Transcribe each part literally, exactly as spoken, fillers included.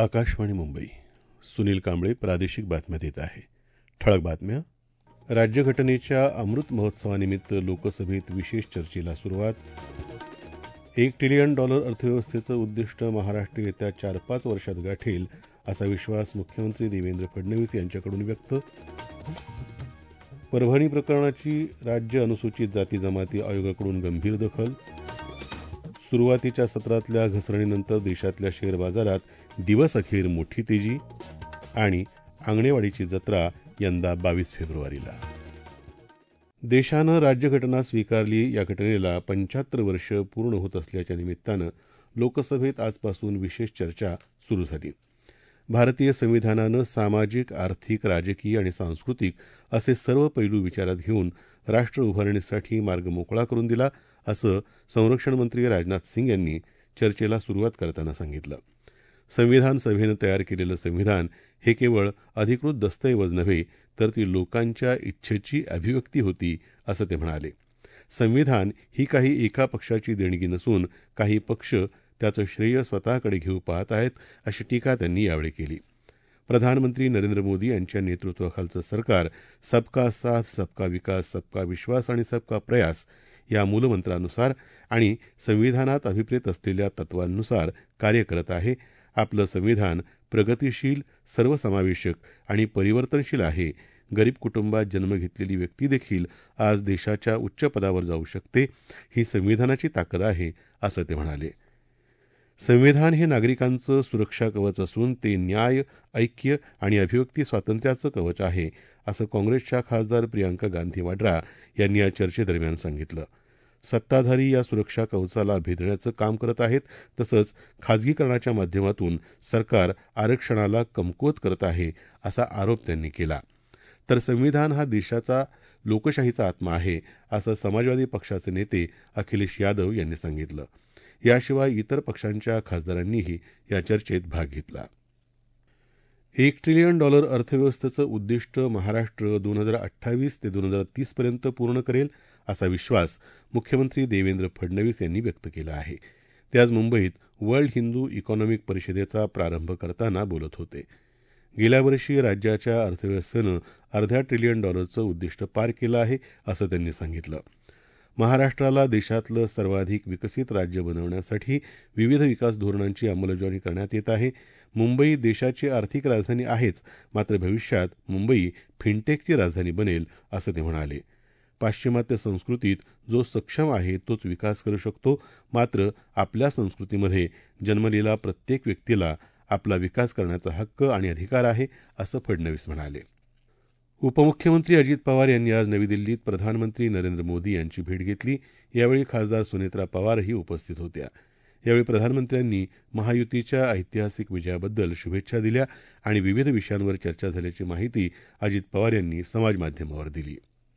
आकाशवाणी मुंबई. सुनील कांबळे प्रादेशिक बातम्या देत आहे. ठळक बातम्या. राज्यघटनेच्या अमृत महोत्सवानिमित्त लोकसभेत विशेष चर्चेला सुरुवात. एक ट्रिलियन डॉलर अर्थव्यवस्थेचं उद्दिष्ट महाराष्ट्र येत्या चार पाच वर्षात गाठेल असा विश्वास मुख्यमंत्री देवेंद्र फडणवीस यांच्याकडून व्यक्त. परभणी प्रकरणाची राज्य अनुसूचित जाती जमाती आयोगाकडून गंभीर दखल. सुरुवातीच्या सत्रातल्या घसरणीनंतर देशातल्या शेअर बाजारात दिवस अखेर मोठी तेजी. आणि आंगणेवाडीची जत्रा यंदा बावीस फेब्रुवारीला. देशानं राज्यघटना स्वीकारली या घटनेला पंच्याहत्तर वर्ष पूर्ण होत असल्याच्या निमित्तानं लोकसभेत आजपासून विशेष चर्चा सुरू झाली. भारतीय संविधानानं सामाजिक, आर्थिक, राजकीय आणि सांस्कृतिक असे सर्व पैलू विचारात घेऊन राष्ट्र उभारणीसाठी मार्ग मोकळा करून दिला असं संरक्षण मंत्री राजनाथ सिंग यांनी चर्चेला सुरुवात करताना सांगितलं. संविधान सभेनं तयार केलेलं संविधान हे केवळ अधिकृत दस्तऐवज नव्हे तर ती लोकांच्या इच्छेची अभिव्यक्ती होती असं ते म्हणाले. संविधान ही काही एका पक्षाची देणगी नसून काही पक्ष त्याचं श्रेय स्वतःकडे घेऊ पाहत आहेत अशी टीका त्यांनी यावेळी केली. प्रधानमंत्री नरेंद्र मोदी यांच्या नेतृत्वाखालचं सरकार सबका साथ, सबका विकास, सबका विश्वास आणि सबका प्रयास या मूलमंत्रानुसार आणि संविधानात अभिप्रेत असलेल्या तत्वांनुसार कार्य करत आहे. आपलं संविधान प्रगतिशील, सर्वसमावेशक आणि परिवर्तनशील आहे. गरीब कुटुंबात जन्म घेतलेली व्यक्ती देखील आज देशाच्या उच्च पदावर जाऊ शकते. ही संविधानाची ताकद आहे असं ते म्हणाले. संविधान हे नागरिकांचं सुरक्षा कवच असून ते न्याय, ऐक्य आणि अभिव्यक्ती स्वातंत्र्याचं कवच आहे असं काँग्रेसच्या खासदार प्रियांका गांधी वाड्रा यांनी या चर्चेदरम्यान सांगितलं. सत्ताधारी या सुरक्षा कवचाला भेदण्याचं काम करत आहेत. तसंच खाजगीकरणाच्या माध्यमातून सरकार आरक्षणाला कमकुवत करत आहे असा आरोप त्यांनी केला. तर संविधान हा देशाचा लोकशाहीचा आत्मा आहे असं समाजवादी पक्षाचे नेते अखिलेश यादव यांनी सांगितलं. याशिवाय इतर पक्षांच्या खासदारांनीही या चर्चेत भाग घेतला. एक ट्रिलियन डॉलर अर्थव्यवस्थेचं उद्दिष्ट महाराष्ट्र दोन हजार अठ्ठावीस ते दोन हजार तीस पर्यंत पूर्ण करेल असा विश्वास मुख्यमंत्री देवेंद्र फडणवीस यांनी व्यक्त केला आहे. ते आज मुंबईत वर्ल्ड हिंदू इकॉनॉमिक परिषदेचा प्रारंभ करताना बोलत होते. गेल्या वर्षी राज्याच्या अर्थव्यवस्थेनं अर्ध्या ट्रिलियन डॉलरचं उद्दिष्ट पार केलं आहे असं त्यांनी सांगितलं. महाराष्ट्राला देशातलं सर्वाधिक विकसित राज्य बनवण्यासाठी विविध विकास धोरणांची अंमलबजावणी करण्यात येत आहे. मुंबई देशाची आर्थिक राजधानी आहेच, मात्र भविष्यात मुंबई फिनटेकची राजधानी बनेल असं ते म्हणाले. पाश्चिमात्य संस्कृतीत जो सक्षम आहे तोच विकास करू शकतो, मात्र आपल्या संस्कृतीमध्ये जन्मलेला प्रत्येक व्यक्तीला आपला विकास करण्याचा हक्क आणि अधिकार आहे असं फडणवीस म्हणाले. उपमुख्यमंत्री अजित पवार यांनी आज नवी दिल्लीत प्रधानमंत्री नरेंद्र मोदी यांची भेट घेतली. यावेळी खासदार सुनेत्रा पवारही उपस्थित होत्या. यावेळी प्रधानमंत्र्यांनी महायुतीच्या ऐतिहासिक विजयाबद्दल शुभेच्छा दिल्या आणि विविध विषयांवर चर्चा झाल्याची माहिती अजित पवार यांनी समाजमाध्यमावर दिली.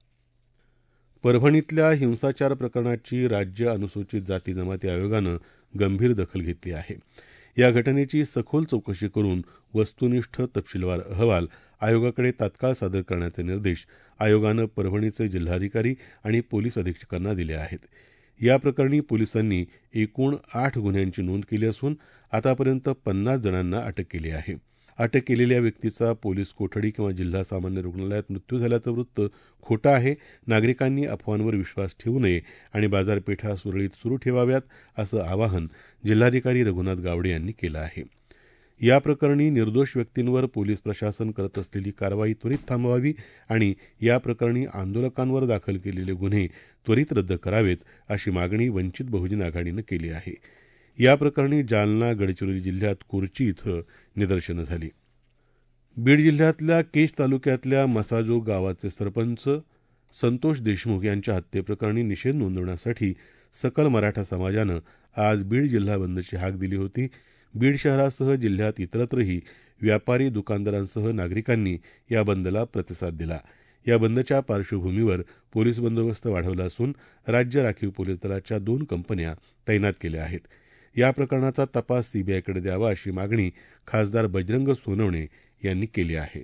परभणीतल्या हिंसाचार प्रकरणाची राज्य अनुसूचित जाती जमाती आयोगानं गंभीर दखल घेतली आहे. या घटनेची सखोल चौकशी करून वस्तुनिष्ठ तपशीलवार अहवाल आयोगाकडे तात्काळ सादर करण्याचे निर्देश आयोगानं परभणीचे जिल्हाधिकारी आणि पोलीस अधीक्षकांना दिले आहेत. या प्रकरणी पोलिसांनी एकूण आठ गुन्ह्यांची नोंद केली असून आतापर्यंत पन्नास जणांना अटक केली आहे. अटक केलेल्या व्यक्तीचा पोलीस कोठडी किंवा जिल्हा सामान्य रुग्णालयात मृत्यू झाल्याचं वृत्त खोटं आहे. नागरिकांनी अफवांवर विश्वास ठेवू नये आणि बाजारपेठा सुरळीत सुरू ठेवाव्यात असं आवाहन जिल्हाधिकारी रघुनाथ गावडे यांनी केलं आहे. या प्रकरणी निर्दोष व्यक्तींवर पोलीस प्रशासन करत असलेली कारवाई त्वरित थांबवावी आणि या प्रकरणी आंदोलकांवर दाखल केलेले गुन्हे त्वरित रद्द करावेत अशी मागणी वंचित बहुजन आघाडीनं केली आहे. या प्रकरणी जालना, गडचिरोली जिल्ह्यात कोरची इथं निदर्शनं झाली. बीड जिल्ह्यातल्या केज तालुक्यातल्या मसाजोग गावाचे सरपंच संतोष देशमुख यांच्या हत्येप्रकरणी निषेध नोंदवण्यासाठी सकल मराठा समाजानं आज बीड जिल्हा बंदची हाक दिली होती. बीड शहरासह जिल्ह्यात इतरत्रही व्यापारी, दुकानदारांसह नागरिकांनी या बंदला प्रतिसाद दिला. या बंदच्या पार्श्वभूमीवर पोलीस बंदोबस्त वाढवला असून राज्य राखीव पोलीस दलाच्या दोन कंपन्या तैनात केल्या आहेत. या प्रकरणाचा तपास सीबीआयकडे द्यावा अशी मागणी खासदार बजरंग सोनवणे यांनी केली आहे.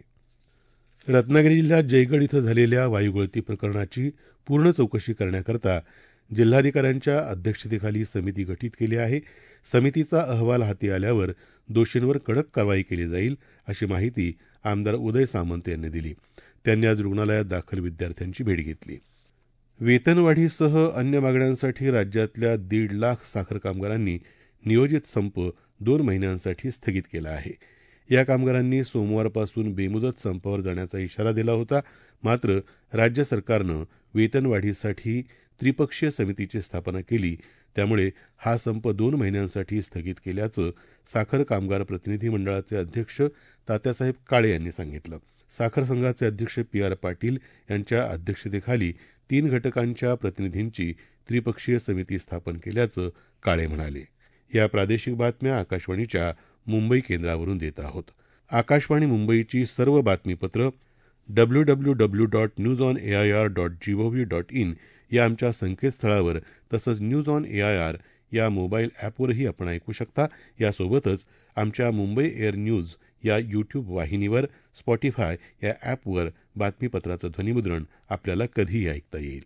रत्नागिरी जिल्ह्यात जयगड इथं झालेल्या वायुगळती प्रकरणाची पूर्ण चौकशी करण्याकरता जिल्हाधिकाऱ्यांच्या अध्यक्षतेखाली समिती गठीत केली आहे. समितीचा अहवाल हाती आल्यावर दोषींवर कडक कारवाई केली जाईल, अशी माहिती आमदार उदय सामंत यांनी दिली. त्यांनी आज रुग्णालयात दाखल विद्यार्थ्यांची भेट घेतली. वेतनवाढीसह अन्य मागण्यांसाठी राज्यातल्या दीड लाख साखर कामगारांनी नियोजित संप दोन महिन्यांसाठी स्थगित केला आहे. या कामगारांनी सोमवारपासून बेमुदत संपावर जाण्याचा इशारा दिला होता. मात्र राज्य सरकारनं वेतनवाढीसाठी त्रिपक्षीय समितीची स्थापना केली. त्यामुळे हा संप दोन महिन्यांसाठी स्थगित केल्याचं साखर कामगार प्रतिनिधी मंडळाचे अध्यक्ष तात्यासाहेब काळे यांनी सांगितलं. साखर संघाचे अध्यक्ष पी आर पाटील यांच्या अध्यक्षतेखाली तीन घटकांच्या प्रतिनिधींची त्रिपक्षीय समिती स्थापन केल्याचं काळे म्हणाले. या प्रादेशिक बातम्या आकाशवाणीच्या मुंबई केंद्रावरून देत आहोत. आकाशवाणी मुंबईची सर्व बातमीपत्र W W W dot news on A I R dot G O V dot in या आमच्या संकेतस्थळावर तसंच news on A I R या मोबाईल ॲपवरही आपण ऐकू शकता. यासोबतच आमच्या मुंबई एअर न्यूज या यूट्यूब वाहिनीवर, स्पॉटिफाय या ॲपवर बातमीपत्राचं ध्वनिमुद्रण आपल्याला कधीही ऐकता येईल.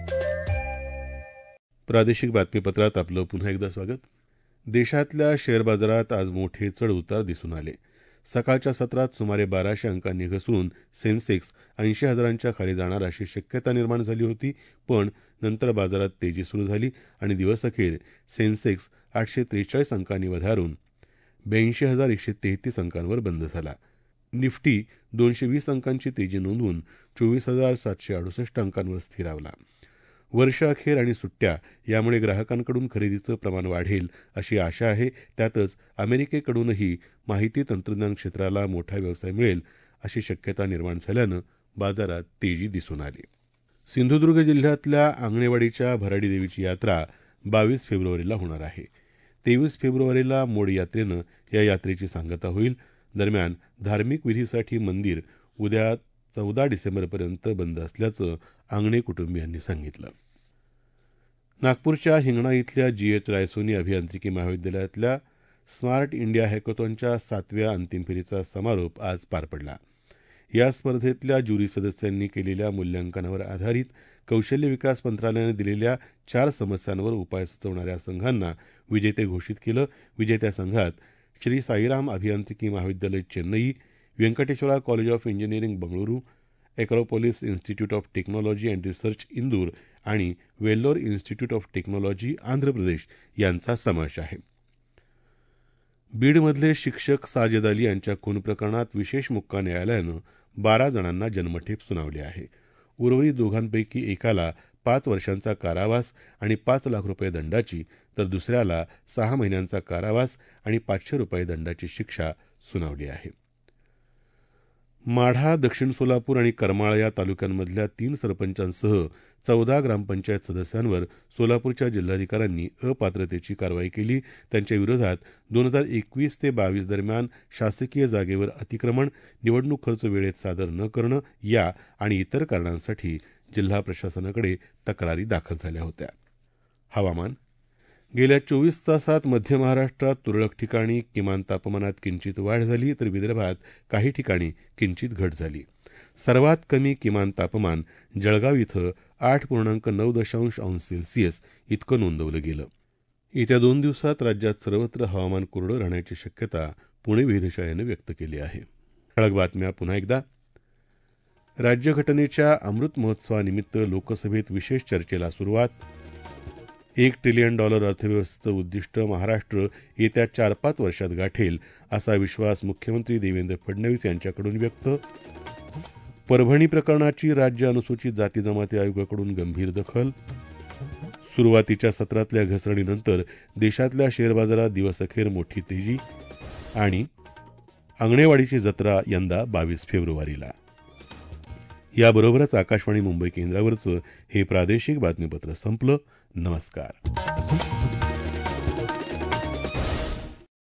प्रादेशिक बातमीपत्रात आपलं पुन्हा एकदा स्वागत. देशातल्या शेअर बाजारात आज मोठे चढ उतार दिसून आले. सकाळच्या सत्रात सुमारे बाराशे अंकांनी घसरून सेन्सेक्स ऐंशी हजारांच्या खाली जाणार अशी शक्यता निर्माण झाली होती. पण नंतर बाजारात तेजी सुरू झाली आणि दिवसअखेर सेन्सेक्स आठशे त्रेचाळीस अंकांनी वधारून ब्याऐंशी हजार एकशे तेहतीस अंकांवर बंद झाला. निफ्टी दोनशे वीस अंकांची तेजी नोंदवून चोवीस हजार सातशे अडुसष्ट अंकांवर स्थिरावला. वर्ष अखेर आणि सुट्ट्या यामुळे ग्राहकांकडून खरेदीचं प्रमाण वाढेल अशी आशा आहे. त्यातच अमेरिकेकडूनही माहिती तंत्रज्ञान क्षेत्राला मोठा व्यवसाय मिळेल अशी शक्यता निर्माण झाल्यानं बाजारात तेजी दिसून आली. सिंधुदुर्ग जिल्ह्यातल्या आंगणेवाडीच्या भराडी देवीची यात्रा बावीस फेब्रुवारीला होणार आहे. तेवीस फेब्रुवारीला मोड यात्रेनं या यात्रेची सांगता होईल. दरम्यान धार्मिक विधीसाठी मंदिर उद्या चौदा डिसेंबरपर्यंत बंद असल्याचं आंगणे कुटुंबियांनी सांगितलं. नागपूरच्या हिंगणा इथल्या जी एच रायसोनी अभियांत्रिकी महाविद्यालयातल्या स्मार्ट इंडिया हॅकेथॉनच्या सातव्या अंतिम फेरीचा समारोप आज पार पडला. या स्पर्धेतल्या ज्युरी सदस्यांनी केलेल्या मूल्यांकनावर आधारित कौशल्य विकास मंत्रालयानं दिलेल्या चार समस्यांवर उपाय सुचवणाऱ्या संघांना विजेते घोषित केलं. विजेत्या संघात श्री साईराम अभियांत्रिकी महाविद्यालय Chennai, Venkateswara college of engineering Bengaluru, Acropolis institute of technology and research Indore आणि Vellore institute of technology Andhra Pradesh यांचा समावेश आहे. बीडमधले शिक्षक साजिद अली यांच्या खून प्रकरणात विशेष मोक्का न्यायालयानं बारा जणांना जन्मठेप सुनावली आहे. उर्वरित दोघांपैकी एकाला पाच वर्षांचा कारावास आणि पाच लाख रुपये दंडाची तर दुसऱ्याला सहा महिन्यांचा कारावास आणि पाचशे रुपये दंडाची शिक्षा सुनावली आहे. माढा, दक्षिण सोलापूर आणि करमाळा या तालुक्यांमधल्या तीन सरपंचांसह चौदा ग्रामपंचायत सदस्यांवर सोलापूरच्या जिल्हाधिकाऱ्यांनी अपात्रतेची कारवाई केली. त्यांच्या विरोधात दोन हजार एकवीस ते बावीस दरम्यान शासकीय जागेवर अतिक्रमण, निवडणूक खर्च वेळेत सादर न करणं या आणि इतर कारणांसाठी जिल्हा प्रशासनाकडे तक्रारी दाखल झाल्या होत्या. हवामान. गेल्या चोवीस तासात मध्य महाराष्ट्रात तुरळक ठिकाणी किमान तापमानात किंचित वाढ झाली तर विदर्भात काही ठिकाणी किंचित घट झाली. सर्वात कमी किमान तापमान जळगाव इथं आठ पूर्णांक नऊ दशांश अंश सेल्सिअस इतकं नोंदवलं गेलं. येत्या दोन दिवसात राज्यात सर्वत्र हवामान कोरडं राहण्याची शक्यता पुणे वेधशाळेनं व्यक्त केली आहे. ठळक बातम्या पुन्हा एकदा. राज्यघटनेच्या अमृत महोत्सवानिमित्त लोकसभेत विशेष चर्चेला सुरुवात. एक ट्रिलियन डॉलर अर्थव्यवस्थेचं उद्दिष्ट महाराष्ट्र येत्या चार पाच वर्षात गाठेल असा विश्वास मुख्यमंत्री देवेंद्र फडणवीस यांच्याकडून व्यक्त. परभणी प्रकरणाची राज्य अनुसूचित जाती जमाती आयोगाकडून गंभीर दखल. सुरुवातीच्या सत्रातल्या घसरणीनंतर देशातल्या शेअर बाजारात दिवसअखेर मोठी तेजी. आणि आंगणेवाडीची जत्रा यंदा बावीस फेब्रुवारीला. याबरोबरच आकाशवाणी मुंबई केंद्रावरचं हे प्रादेशिक बातमीपत्र संपलं. नमस्कार.